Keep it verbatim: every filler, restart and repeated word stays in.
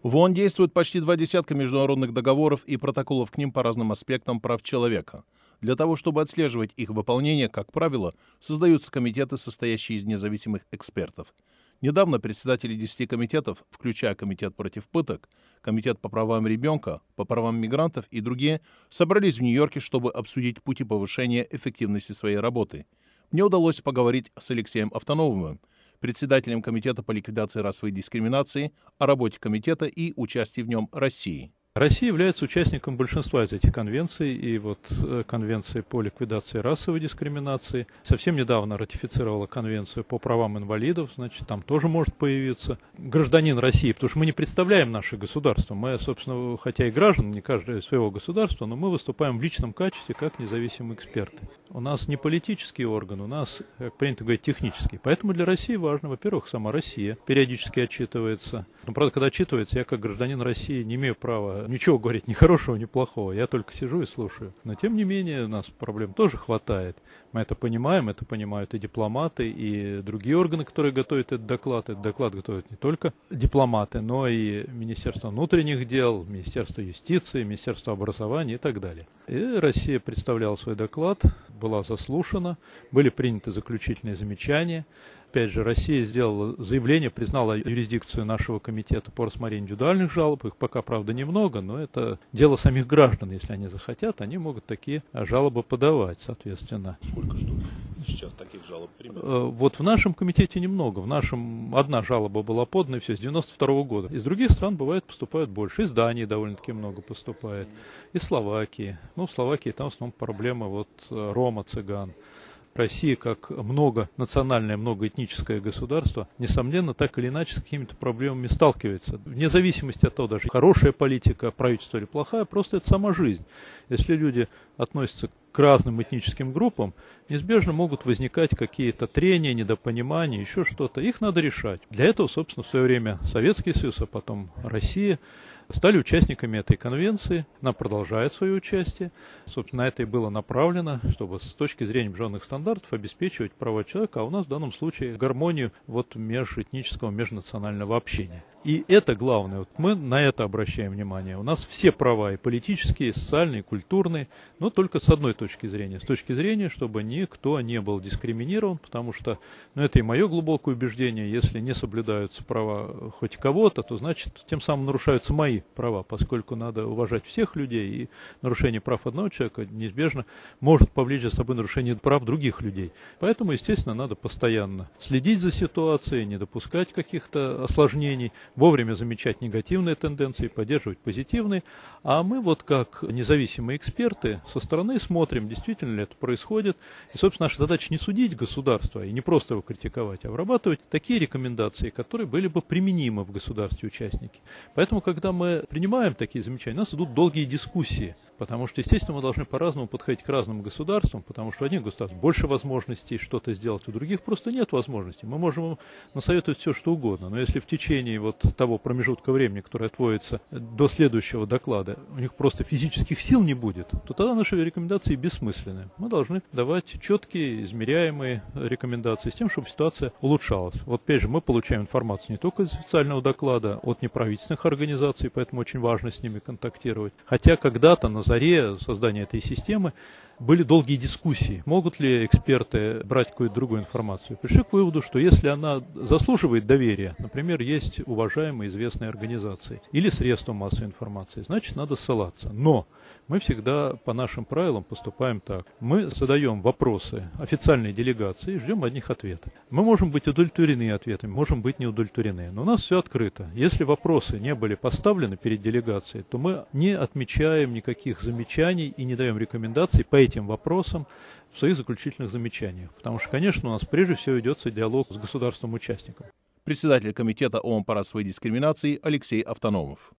В ООН действует почти два десятка международных договоров и протоколов к ним по разным аспектам прав человека. Для того, чтобы отслеживать их выполнение, как правило, создаются комитеты, состоящие из независимых экспертов. Недавно председатели десяти комитетов, включая Комитет против пыток, Комитет по правам ребенка, по правам мигрантов и другие, собрались в Нью-Йорке, чтобы обсудить пути повышения эффективности своей работы. Мне удалось поговорить с Алексеем Автономовым, председателем Комитета по ликвидации расовой дискриминации, о работе комитета и участии в нем России. Россия является участником большинства из этих конвенций, и вот конвенция по ликвидации расовой дискриминации совсем недавно ратифицировала конвенцию по правам инвалидов, значит, там тоже может появиться гражданин России, потому что мы не представляем наше государство, мы, собственно, хотя и граждане, не каждое своего государства, но мы выступаем в личном качестве как независимые эксперты. У нас не политический орган, у нас, как принято говорить, технический, поэтому для России важно, во-первых, сама Россия периодически отчитывается. Но, правда, когда отчитывается, я как гражданин России не имею права ничего говорить, ни хорошего, ни плохого. Я только сижу и слушаю. Но, тем не менее, у нас проблем тоже хватает. Мы это понимаем, это понимают и дипломаты, и другие органы, которые готовят этот доклад. Этот доклад готовят не только дипломаты, но и Министерство внутренних дел, Министерство юстиции, Министерство образования и так далее. И Россия представляла свой доклад, была заслушана, были приняты заключительные замечания. Опять же, Россия сделала заявление, признала юрисдикцию нашего комитета по рассмотрению индивидуальных жалоб. Их пока, правда, немного, но это дело самих граждан. Если они захотят, они могут такие жалобы подавать, соответственно. Сколько штук сейчас таких жалоб примерно? Вот в нашем комитете немного. В нашем одна жалоба была подана, и все, с девяносто второго года. Из других стран, бывает, поступают больше. Из Дании довольно-таки много поступает. Из Словакии. Ну, в Словакии там в основном проблема вот рома, цыган. Россия, как многонациональное, многоэтническое государство, несомненно, так или иначе с какими-то проблемами сталкивается. Вне зависимости от того, даже хорошая политика правительства или плохая, просто это сама жизнь. Если люди относятся к разным этническим группам, неизбежно могут возникать какие-то трения, недопонимания, еще что-то. Их надо решать. Для этого, собственно, в свое время Советский Союз, а потом Россия стали участниками этой конвенции. Она продолжает свое участие. Собственно, на это и было направлено, чтобы с точки зрения международных стандартов обеспечивать права человека, а у нас в данном случае гармонию вот межэтнического, межнационального общения. И это главное. Вот мы на это обращаем внимание. У нас все права, и политические, и социальные, и культурные, но только с одной точки зрения. С точки зрения, чтобы никто не был дискриминирован, потому что, ну, это и мое глубокое убеждение, если не соблюдаются права хоть кого-то, то значит тем самым нарушаются мои права, поскольку надо уважать всех людей, и нарушение прав одного человека неизбежно может повлечь за собой нарушение прав других людей. Поэтому, естественно, надо постоянно следить за ситуацией, не допускать каких-то осложнений, вовремя замечать негативные тенденции, поддерживать позитивные. А мы вот как независимые эксперты со стороны смотрим, действительно ли это происходит. И, собственно, наша задача не судить государство и не просто его критиковать, а вырабатывать такие рекомендации, которые были бы применимы в государстве-участнике. Поэтому, когда мы принимаем такие замечания, у нас идут долгие дискуссии. Потому что, естественно, мы должны по-разному подходить к разным государствам, потому что у одних государств больше возможностей что-то сделать, у других просто нет возможностей. Мы можем им насоветовать все, что угодно, но если в течение вот того промежутка времени, который отводится до следующего доклада, у них просто физических сил не будет, то тогда наши рекомендации бессмысленны. Мы должны давать четкие, измеряемые рекомендации с тем, чтобы ситуация улучшалась. Вот опять же, мы получаем информацию не только из официального доклада, от неправительственных организаций, поэтому очень важно с ними контактировать. Хотя когда-то на заре создания этой системы были долгие дискуссии, могут ли эксперты брать какую-то другую информацию. Пришли к выводу, что если она заслуживает доверия, например, есть уважаемые известные организации или средства массовой информации, значит, надо ссылаться. Но мы всегда по нашим правилам поступаем так. Мы задаем вопросы официальной делегации и ждем от них ответа. Мы можем быть удовлетворены ответами, можем быть не удовлетворены, но у нас все открыто. Если вопросы не были поставлены перед делегацией, то мы не отмечаем никаких замечаний и не даем рекомендаций по этим вопросам в своих заключительных замечаниях. Потому что, конечно, у нас прежде всего ведется диалог с государственным участником. Председатель Комитета ООН по расовой дискриминации Алексей Автономов.